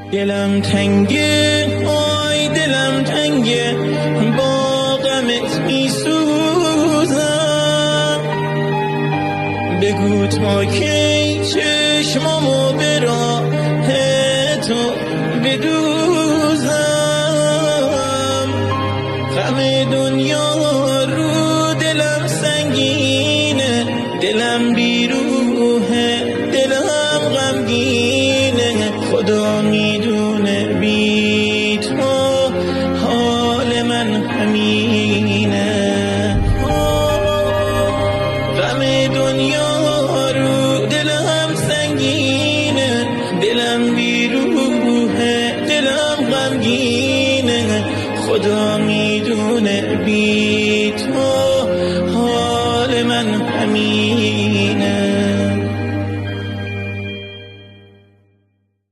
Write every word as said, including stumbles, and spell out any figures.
دلم تنگه، آی دلم تنگه، با غمت می سوزم. بگو تا کی چشمامو به راه تو بدوزم. غم دنیا رو دلم سنگینه، دلم بیروحه، دلم غمگینه. خدا میدونه بی تو حال من همینه. غم دنیا رو دلم سنگینه، دلم بیروحه، دلم غمگینه. خدا میدونه بی